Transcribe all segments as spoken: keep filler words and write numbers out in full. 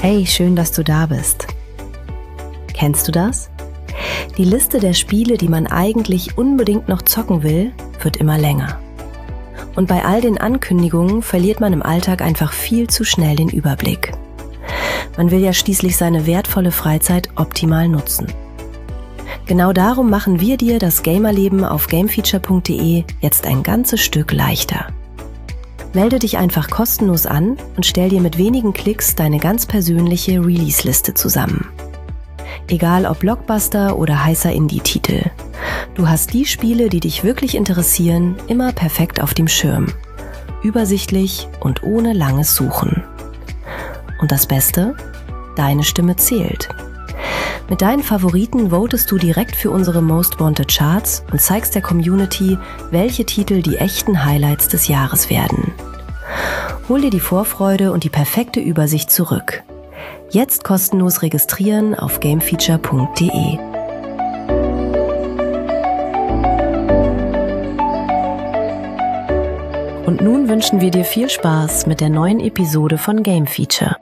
Hey, schön, dass du da bist. Kennst du das? Die Liste der Spiele, die man eigentlich unbedingt noch zocken will, wird immer länger. Und bei all den Ankündigungen verliert man im Alltag einfach viel zu schnell den Überblick. Man will ja schließlich seine wertvolle Freizeit optimal nutzen. Genau darum machen wir dir das Gamerleben auf gamefeature punkt de jetzt ein ganzes Stück leichter. Melde dich einfach kostenlos an und stell dir mit wenigen Klicks deine ganz persönliche Release-Liste zusammen. Egal ob Blockbuster oder heißer Indie-Titel. Du hast die Spiele, die dich wirklich interessieren, immer perfekt auf dem Schirm. Übersichtlich und ohne langes Suchen. Und das Beste? Deine Stimme zählt. Mit deinen Favoriten votest du direkt für unsere Most Wanted Charts und zeigst der Community, welche Titel die echten Highlights des Jahres werden. Hol dir die Vorfreude und die perfekte Übersicht zurück. Jetzt kostenlos registrieren auf gamefeature punkt de. Und nun wünschen wir dir viel Spaß mit der neuen Episode von Game Feature.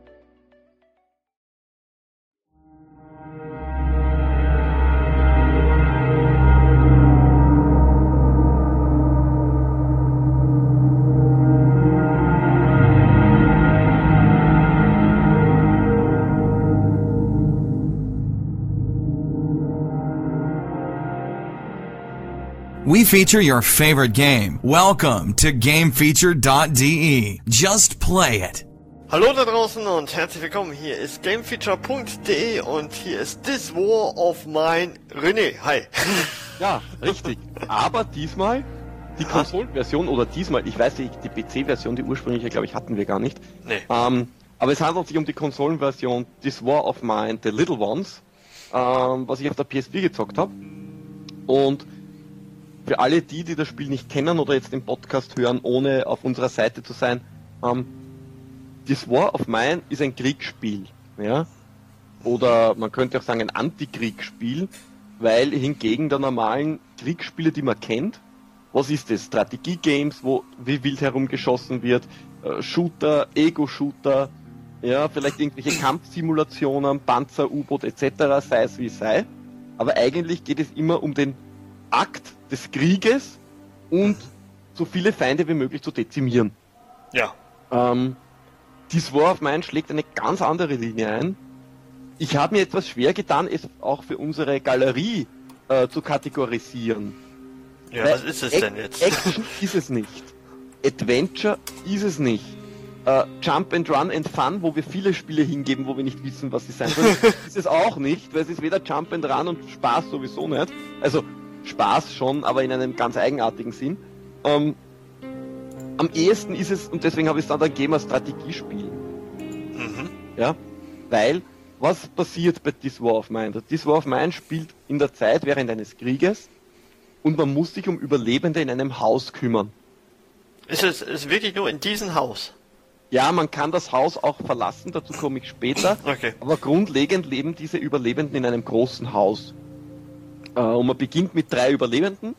We feature your favorite game. Welcome to gamefeature punkt de. Just play it. Hallo da draußen und herzlich willkommen. Hier ist gamefeature punkt de und hier ist This War of Mine. René, hi. Ja, richtig. Aber diesmal die Konsolenversion oder diesmal, ich weiß nicht, die P C-Version, die ursprüngliche, glaube ich, hatten wir gar nicht. Nee. Ähm, aber es handelt sich um die Konsolenversion This War of Mine, The Little Ones, ähm, was ich auf der P S vier gezockt habe. Und für alle die, die das Spiel nicht kennen oder jetzt den Podcast hören, ohne auf unserer Seite zu sein, ähm, This War of Mine ist ein Kriegsspiel, ja, oder man könnte auch sagen ein Antikriegsspiel, weil hingegen der normalen Kriegsspiele, die man kennt, was ist das? Strategie-Games, wo wie wild herumgeschossen wird, äh, Shooter, Ego-Shooter, ja, vielleicht irgendwelche Kampfsimulationen, Panzer, U-Boot et cetera, sei es wie sei, aber eigentlich geht es immer um den Akt des Krieges und so viele Feinde wie möglich zu dezimieren. Ja. Ähm, This War of Mine schlägt eine ganz andere Linie ein. Ich habe mir etwas schwer getan, es auch für unsere Galerie äh, zu kategorisieren. Ja, Weil was ist es Ac- denn jetzt? Action ist es nicht. Adventure ist es nicht. Äh, Jump and Run and Fun, wo wir viele Spiele hingeben, wo wir nicht wissen, was sie sein sollen, ist es auch nicht, weil es ist weder Jump and Run und Spaß sowieso nicht. Also Spaß schon, aber in einem ganz eigenartigen Sinn. Ähm, am ehesten ist es, und deswegen habe ich es dann gegeben, ein Strategiespiel. Mhm. Ja, weil, was passiert bei This War of Mine? This War of Mine spielt in der Zeit während eines Krieges und man muss sich um Überlebende in einem Haus kümmern. Ist es ist wirklich nur in diesem Haus? Ja, man kann das Haus auch verlassen, dazu komme ich später, Okay. aber grundlegend leben diese Überlebenden in einem großen Haus. Und man beginnt mit drei Überlebenden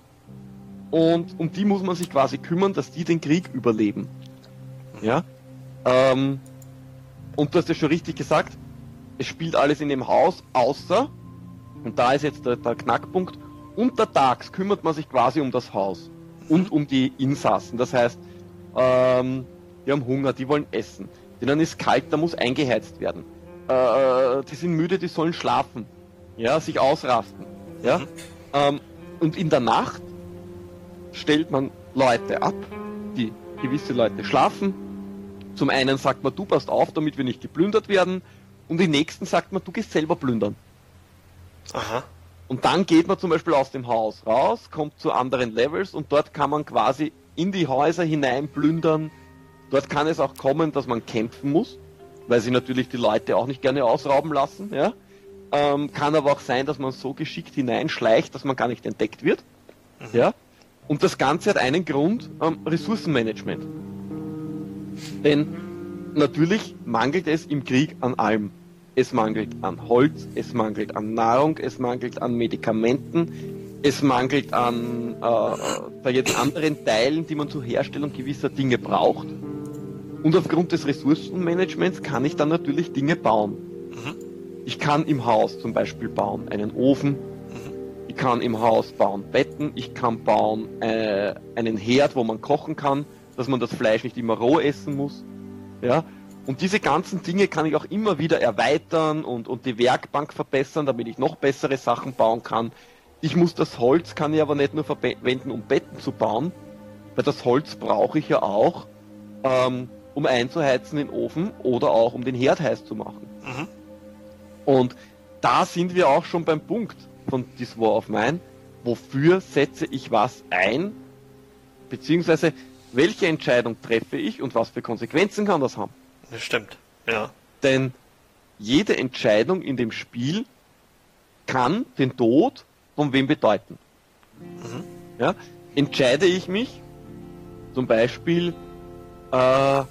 und um die muss man sich quasi kümmern, dass die den Krieg überleben. Ja? Ähm, und du hast ja schon richtig gesagt, es spielt alles in dem Haus, außer, und da ist jetzt der, der Knackpunkt, untertags kümmert man sich quasi um das Haus und um die Insassen. Das heißt, ähm, die haben Hunger, die wollen essen, denen ist kalt, da muss eingeheizt werden. Äh, die sind müde, die sollen schlafen, ja, sich ausrasten. Ja? Mhm. Ähm, und in der Nacht stellt man Leute ab, die gewisse Leute schlafen. Zum einen sagt man, du passt auf, damit wir nicht geplündert werden. Und den nächsten sagt man, du gehst selber plündern. Aha. Und dann geht man zum Beispiel aus dem Haus raus, kommt zu anderen Levels und dort kann man quasi in die Häuser hinein plündern. Dort kann es auch kommen, dass man kämpfen muss, weil sie natürlich die Leute auch nicht gerne ausrauben lassen, ja. Ähm, kann aber auch sein, dass man so geschickt hineinschleicht, dass man gar nicht entdeckt wird. Mhm. Ja? Und das Ganze hat einen Grund, ähm, Ressourcenmanagement. Denn natürlich mangelt es im Krieg an allem. Es mangelt an Holz, es mangelt an Nahrung, es mangelt an Medikamenten, es mangelt an äh, da jetzt anderen Teilen, die man zur Herstellung gewisser Dinge braucht. Und aufgrund des Ressourcenmanagements kann ich dann natürlich Dinge bauen. Mhm. Ich kann im Haus zum Beispiel bauen einen Ofen, Mhm. ich kann im Haus bauen Betten, ich kann bauen äh, einen Herd, wo man kochen kann, dass man das Fleisch nicht immer roh essen muss. Ja? Und diese ganzen Dinge kann ich auch immer wieder erweitern und, und die Werkbank verbessern, damit ich noch bessere Sachen bauen kann. Ich muss das Holz, kann ich aber nicht nur verwenden, um Betten zu bauen, weil das Holz brauche ich ja auch, ähm, um einzuheizen in den Ofen oder auch um den Herd heiß zu machen. Mhm. Und da sind wir auch schon beim Punkt von This War of Mine. Wofür setze ich was ein? Beziehungsweise, welche Entscheidung treffe ich und was für Konsequenzen kann das haben? Das stimmt, ja. Denn jede Entscheidung in dem Spiel kann den Tod von wem bedeuten. Mhm. Ja? Entscheide ich mich, zum Beispiel, äh,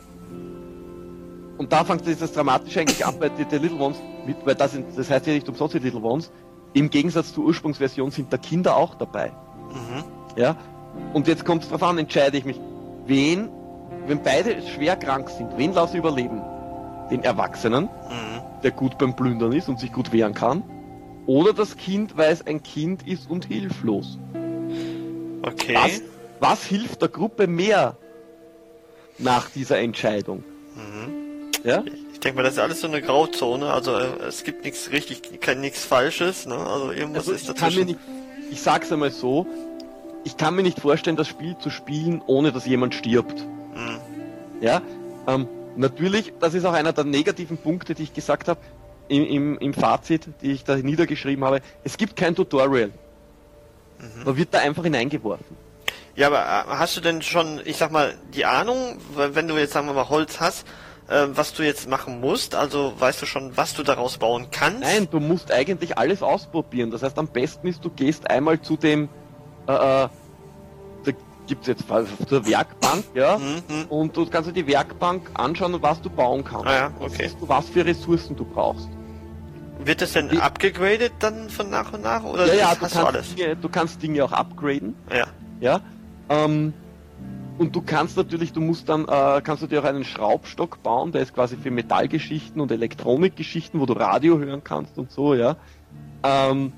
und da fängt das Dramatische eigentlich an bei The Little Ones, mit, weil das, sind, das heißt ja nicht umsonst die Little Ones, im Gegensatz zur Ursprungsversion sind da Kinder auch dabei. Mhm. Ja? Und jetzt kommt es darauf an, entscheide ich mich, wen, wenn beide schwer krank sind, wen lasse ich überleben? Den Erwachsenen, Mhm. der gut beim Plündern ist und sich gut wehren kann, oder das Kind, weil es ein Kind ist und hilflos. Okay. Was, was hilft der Gruppe mehr nach dieser Entscheidung? Mhm. Ja? Ich denke mal, das ist alles so eine Grauzone, also äh, es gibt nichts richtig, kein nichts Falsches, ne? Also irgendwas Also ist ich, kann mir dazwischen. nicht, ich sag's einmal so, ich kann mir nicht vorstellen, das Spiel zu spielen, ohne dass jemand stirbt. Mhm. Ja? Ähm, natürlich, das ist auch einer der negativen Punkte, die ich gesagt habe, im, im, im Fazit, die ich da niedergeschrieben habe. Es gibt kein Tutorial. Mhm. Man wird da einfach hineingeworfen. Ja, aber äh, hast du denn schon, ich sag mal, die Ahnung, weil wenn du jetzt, sagen wir mal, Holz hast, äh, was du jetzt machen musst? Also weißt du schon, was du daraus bauen kannst? Nein, du musst eigentlich alles ausprobieren. Das heißt, am besten ist, du gehst einmal zu dem, äh, äh, da gibt's jetzt zur Werkbank, ja, Mhm. und du kannst dir die Werkbank anschauen und was du bauen kannst. Ah ja, Dann okay. siehst du, was für Ressourcen du brauchst. Wird das denn Wie- abgegradet dann von nach und nach? Oder Ja, ja, das du hast du alles? kannst, Dinge, du kannst Dinge auch upgraden, Ja. ja, ähm, und du kannst natürlich, du musst dann, äh, kannst du dir auch einen Schraubstock bauen, der ist quasi für Metallgeschichten und Elektronikgeschichten, wo du Radio hören kannst und so, ja. Ähm,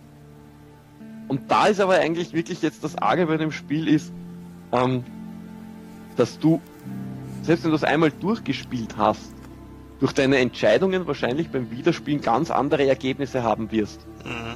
und da ist aber eigentlich wirklich jetzt das Arge bei dem Spiel ist, ähm, dass du, selbst wenn du es einmal durchgespielt hast, durch deine Entscheidungen wahrscheinlich beim Wiederspielen ganz andere Ergebnisse haben wirst. Mhm.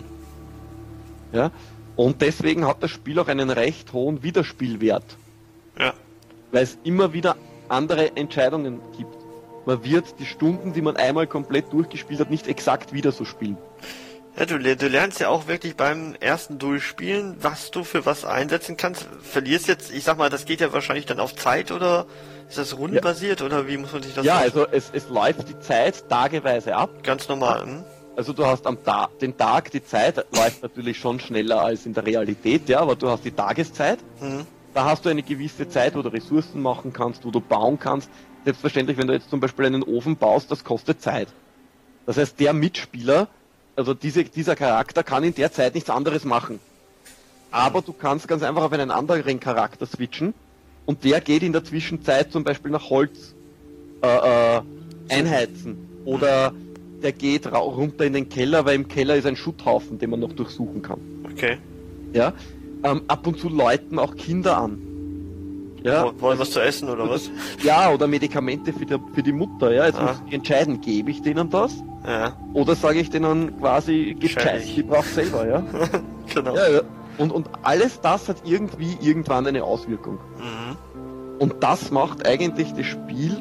Ja? Und deswegen hat das Spiel auch einen recht hohen Wiederspielwert, Ja. weil es immer wieder andere Entscheidungen gibt. Man wird die Stunden, die man einmal komplett durchgespielt hat, nicht exakt wieder so spielen. Ja, du, le- du lernst ja auch wirklich beim ersten Durchspielen, was du für was einsetzen kannst. Verlierst jetzt, ich sag mal, das geht ja wahrscheinlich dann auf Zeit, oder ist das rundenbasiert, oder wie muss man sich das Ja, vorstellen? also es, es läuft die Zeit tageweise ab. Ganz normal. Hm? Also du hast am Tag, den Tag, die Zeit läuft natürlich schon schneller als in der Realität, ja, aber du hast die Tageszeit. Hm? Da hast du eine gewisse Zeit, wo du Ressourcen machen kannst, wo du bauen kannst. Selbstverständlich, wenn du jetzt zum Beispiel einen Ofen baust, das kostet Zeit. Das heißt, der Mitspieler, also diese, dieser Charakter kann in der Zeit nichts anderes machen. Aber du kannst ganz einfach auf einen anderen Charakter switchen und der geht in der Zwischenzeit zum Beispiel nach Holz äh, äh, einheizen oder der geht ra- runter in den Keller, weil im Keller ist ein Schutthaufen, den man noch durchsuchen kann. Okay. Ja? Ähm, ab und zu läuten auch Kinder an. Ja, Wo- Wollen was zu essen, oder was? ja, oder Medikamente für die, für die Mutter. Ja, jetzt Ah. muss ich entscheiden, gebe ich denen das Ja, oder sage ich denen quasi, gib Scheiße. Scheiß, die braucht selber, ja. genau. ja, ja. Und, und alles das hat irgendwie irgendwann eine Auswirkung. Mhm. Und das macht eigentlich das Spiel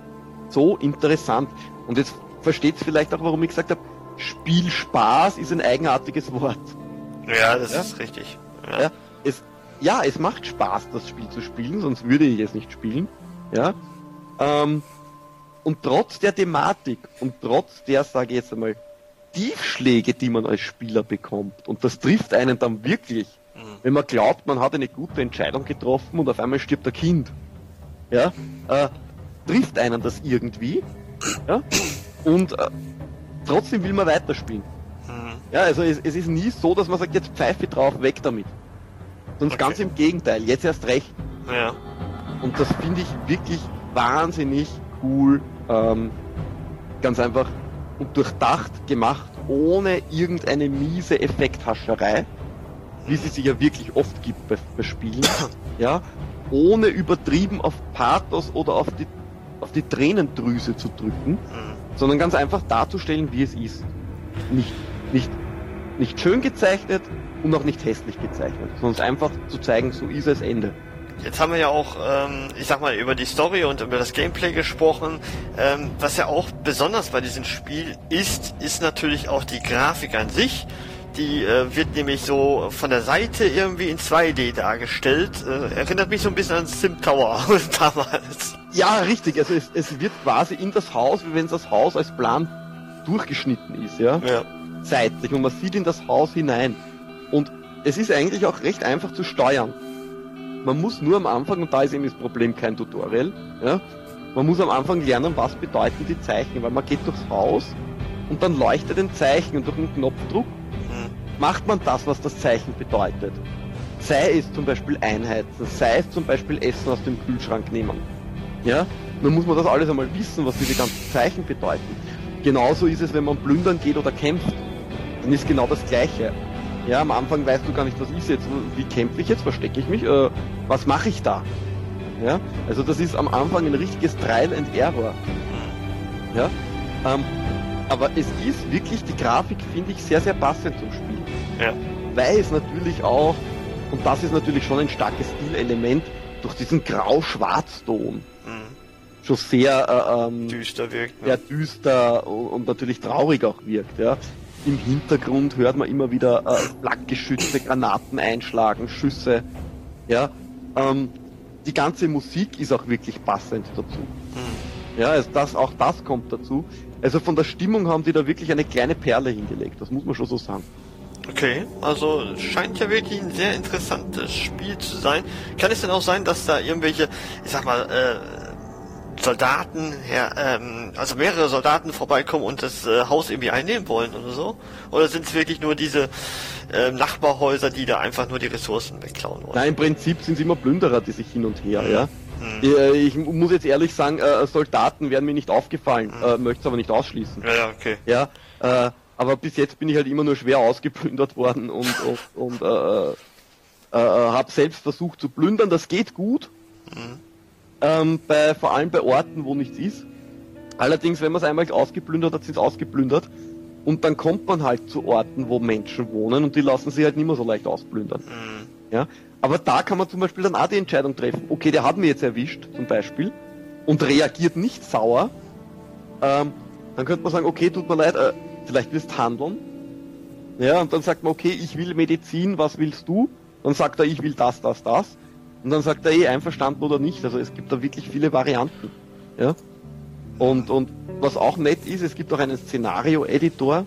so interessant. Und jetzt versteht es vielleicht auch, warum ich gesagt habe, Spielspaß ist ein eigenartiges Wort. Ja, das Ja? ist richtig. Ja. Ja, es, ja, es macht Spaß, das Spiel zu spielen, sonst würde ich es nicht spielen. Ja. Ähm, und trotz der Thematik und trotz der, sage ich jetzt einmal, Tiefschläge, die man als Spieler bekommt, und das trifft einen dann wirklich, Mhm. wenn man glaubt, man hat eine gute Entscheidung getroffen und auf einmal stirbt ein Kind. Ja, äh, trifft einen das irgendwie. Ja, und äh, trotzdem will man weiterspielen. Mhm. Ja, also es, es ist nie so, dass man sagt, jetzt Pfeife drauf, weg damit. Sonst Okay. ganz im Gegenteil, jetzt erst recht. Ja. Und das finde ich wirklich wahnsinnig cool, ähm, ganz einfach und durchdacht gemacht, ohne irgendeine miese Effekthascherei, wie sie sich ja wirklich oft gibt bei, bei Spielen, ja, ohne übertrieben auf Pathos oder auf die, auf die Tränendrüse zu drücken, mhm. sondern ganz einfach darzustellen, wie es ist. Nicht, nicht, nicht schön gezeichnet und auch nicht hässlich gezeichnet, sondern einfach zu zeigen, so ist es, Ende. Jetzt haben wir ja auch, ähm, ich sag mal, über die Story und über das Gameplay gesprochen. Ähm, was ja auch besonders bei diesem Spiel ist, ist natürlich auch die Grafik an sich. Die äh, wird nämlich so von der Seite irgendwie in zwei D dargestellt. Äh, erinnert mich so ein bisschen an Sim Tower damals. Ja, richtig. Also es, es wird quasi in das Haus, wie wenn das Haus als Plan durchgeschnitten ist, ja? Ja. Seitlich. Und man sieht in das Haus hinein. Und es ist eigentlich auch recht einfach zu steuern. Man muss nur am Anfang, und da ist eben das Problem kein Tutorial, ja, man muss am Anfang lernen, was bedeuten die Zeichen, weil man geht durchs Haus und dann leuchtet ein Zeichen und durch einen Knopfdruck macht man das, was das Zeichen bedeutet. Sei es zum Beispiel einheizen, sei es zum Beispiel Essen aus dem Kühlschrank nehmen. Ja, dann muss man das alles einmal wissen, was diese ganzen Zeichen bedeuten. Genauso ist es, wenn man plündern geht oder kämpft. Dann ist genau das Gleiche. Ja, am Anfang weißt du gar nicht, was ist jetzt, wie kämpfe ich jetzt, verstecke ich mich, äh, was mache ich da? Ja, also das ist am Anfang ein richtiges Trial and Error. Ja, ähm, aber es ist wirklich, die Grafik finde ich sehr, sehr passend zum Spiel. Ja. Weil es natürlich auch, und das ist natürlich schon ein starkes Stilelement, durch diesen Grau-Schwarz-Ton mhm. schon sehr äh, ähm, düster wirkt. Ne? Sehr düster und, und natürlich traurig auch wirkt. Ja. Im Hintergrund hört man immer wieder äh, Flakgeschütze, Granaten einschlagen, Schüsse. Ja, ähm, die ganze Musik ist auch wirklich passend dazu. Mhm. Ja, also das, auch das kommt dazu. Also von der Stimmung haben die da wirklich eine kleine Perle hingelegt, das muss man schon so sagen. Okay, also scheint ja wirklich ein sehr interessantes Spiel zu sein. Kann es denn auch sein, dass da irgendwelche, ich sag mal, äh, Soldaten, ja, ähm, also mehrere Soldaten vorbeikommen und das äh, Haus irgendwie einnehmen wollen oder so? Oder sind es wirklich nur diese äh, Nachbarhäuser, die da einfach nur die Ressourcen wegklauen wollen? Nein, im Prinzip sind es immer Plünderer, die sich hin und her, mhm. ja. Mhm. Ich, ich muss jetzt ehrlich sagen, äh, Soldaten wären mir nicht aufgefallen, mhm. äh, möchte es aber nicht ausschließen. Ja, ja, okay. Ja, äh, aber bis jetzt bin ich halt immer nur schwer ausgeplündert worden und, und, und äh, äh, habe selbst versucht zu plündern, das geht gut. Mhm. Ähm, bei, vor allem bei Orten, wo nichts ist. Allerdings, wenn man es einmal ausgeplündert hat, sind es ausgeplündert. Und dann kommt man halt zu Orten, wo Menschen wohnen und die lassen sich halt nicht mehr so leicht ausplündern. Mhm. Ja? Aber da kann man zum Beispiel dann auch die Entscheidung treffen, okay, der hat mich jetzt erwischt, zum Beispiel, und reagiert nicht sauer. Ähm, dann könnte man sagen, okay, tut mir leid, äh, vielleicht willst du handeln. Ja, und dann sagt man, okay, ich will Medizin, was willst du? Dann sagt er, ich will das, das, das. Und dann sagt er eh einverstanden oder nicht. Also es gibt da wirklich viele Varianten. Ja. Und, und was auch nett ist, es gibt auch einen Szenario-Editor.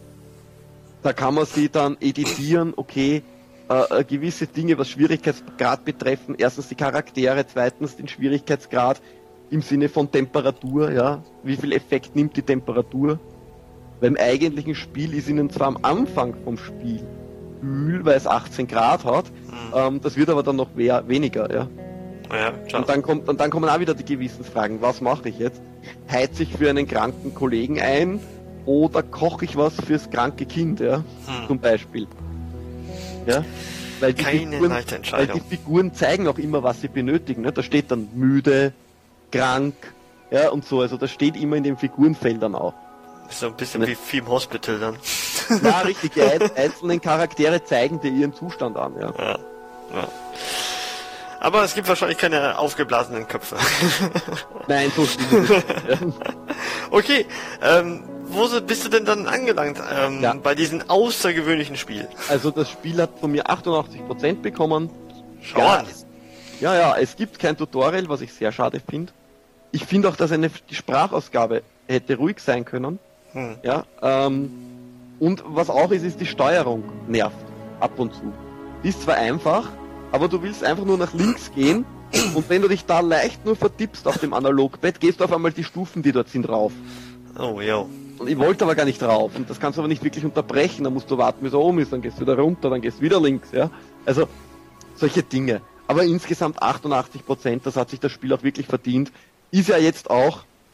Da kann man sie dann editieren, okay, äh, gewisse Dinge, was Schwierigkeitsgrad betreffen. Erstens die Charaktere, zweitens den Schwierigkeitsgrad im Sinne von Temperatur, ja. Wie viel Effekt nimmt die Temperatur? Weil im eigentlichen Spiel ist ihnen zwar am Anfang vom Spiel kühl, weil es achtzehn Grad hat, mhm. ähm, das wird aber dann noch we- weniger, ja. Ja, klar. Und dann kommt, und dann kommen auch wieder die Gewissensfragen. Was mache ich jetzt? Heiz ich für einen kranken Kollegen ein oder koche ich was fürs kranke Kind, ja? Hm. Zum Beispiel. Ja? Weil die, Keine Figuren, leichte weil Entscheidung. die Figuren zeigen auch immer, was sie benötigen. Ne? Da steht dann müde, krank, ja, und so. Also das steht immer in den Figurenfeldern auch. So ein bisschen ne? wie Theme Hospital dann. Ja, richtig. Die einzelnen Charaktere zeigen dir ihren Zustand an, ja. Ja, ja. Aber es gibt wahrscheinlich keine aufgeblasenen Köpfe. Nein, so stimmt nicht. Ja. Okay, ähm, wo bist du denn dann angelangt ähm, Ja. bei diesem außergewöhnlichen Spiel? Also das Spiel hat von mir achtundachtzig Prozent bekommen. Schau Ja, an. es- Ja, ja, es gibt kein Tutorial, was ich sehr schade finde. Ich finde auch, dass eine, die Sprachausgabe hätte ruhig sein können. Hm. Ja, ähm, und was auch ist, ist die Steuerung nervt ab und zu. Die ist zwar einfach, aber du willst einfach nur nach links gehen und wenn du dich da leicht nur vertippst auf dem Analogbett, gehst du auf einmal die Stufen, die dort sind, rauf. Oh, jo. Und ich wollte aber gar nicht rauf und das kannst du aber nicht wirklich unterbrechen, dann musst du warten, bis er oben ist, dann gehst du wieder runter, dann gehst du wieder links, ja. Also, solche Dinge. Aber insgesamt achtundachtzig Prozent, das hat sich das Spiel auch wirklich verdient. Ist ja jetzt auch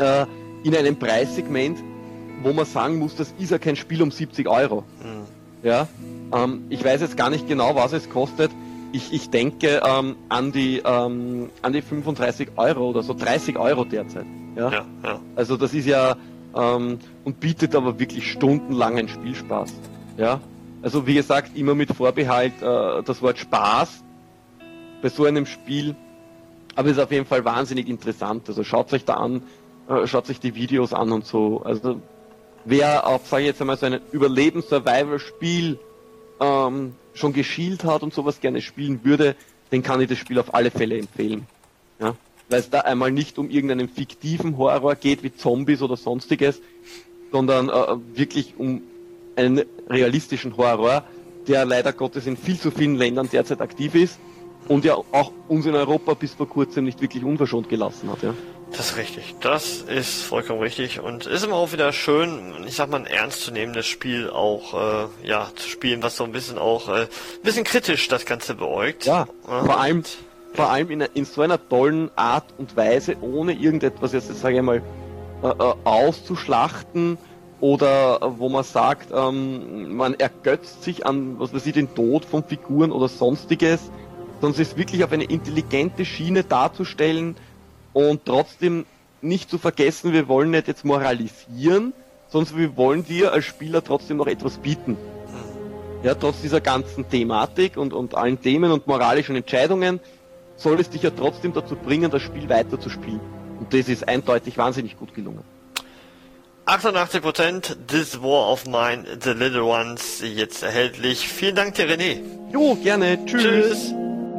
äh, in einem Preissegment, wo man sagen muss, das ist ja kein Spiel um siebzig Euro. Mhm. Ja, ähm, ich weiß jetzt gar nicht genau, was es kostet. Ich, ich denke ähm, an die ähm, an die fünfunddreißig Euro oder so, dreißig Euro derzeit. Ja, ja, ja. Also das ist ja ähm, und bietet aber wirklich stundenlangen Spielspaß. Ja, also wie gesagt, immer mit Vorbehalt äh, das Wort Spaß bei so einem Spiel, aber es ist auf jeden Fall wahnsinnig interessant. Also schaut euch da an, äh, schaut euch die Videos an und so. Also wer auf, sage ich jetzt einmal, so ein Überlebens-Survival-Spiel ähm, schon geschielt hat und sowas gerne spielen würde, den kann ich das Spiel auf alle Fälle empfehlen. Ja? Weil es da einmal nicht um irgendeinen fiktiven Horror geht, wie Zombies oder sonstiges, sondern äh, wirklich um einen realistischen Horror, der leider Gottes in viel zu vielen Ländern derzeit aktiv ist und ja auch uns in Europa bis vor kurzem nicht wirklich unverschont gelassen hat. Ja? Das ist richtig. Das ist vollkommen richtig und ist immer auch wieder schön, ich sag mal, ein ernstzunehmendes Spiel auch äh, ja zu spielen, was so ein bisschen auch äh, ein bisschen kritisch das Ganze beäugt. Ja, ja. vor allem vor allem in, in so einer tollen Art und Weise, ohne irgendetwas jetzt, sage ich mal, äh, äh, auszuschlachten oder äh, wo man sagt, ähm, man ergötzt sich an, was weiß ich, den Tod von Figuren oder sonstiges, sondern es ist wirklich auf eine intelligente Schiene darzustellen. Und trotzdem nicht zu vergessen, wir wollen nicht jetzt moralisieren, sondern wir wollen dir als Spieler trotzdem noch etwas bieten. Ja, trotz dieser ganzen Thematik und, und allen Themen und moralischen Entscheidungen soll es dich ja trotzdem dazu bringen, das Spiel weiterzuspielen. Und das ist eindeutig wahnsinnig gut gelungen. achtundachtzig Prozent This War of Mine, The Little Ones, jetzt erhältlich. Vielen Dank dir, René. Jo, gerne. Tschüss. Tschüss.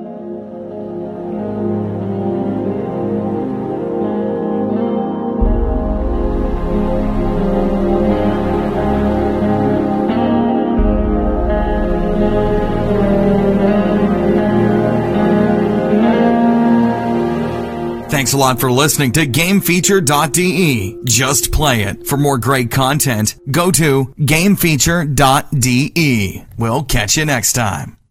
Thanks a lot for listening to Game Feature dot D E. Just play it. For more great content, go to Game Feature dot D E. We'll catch you next time.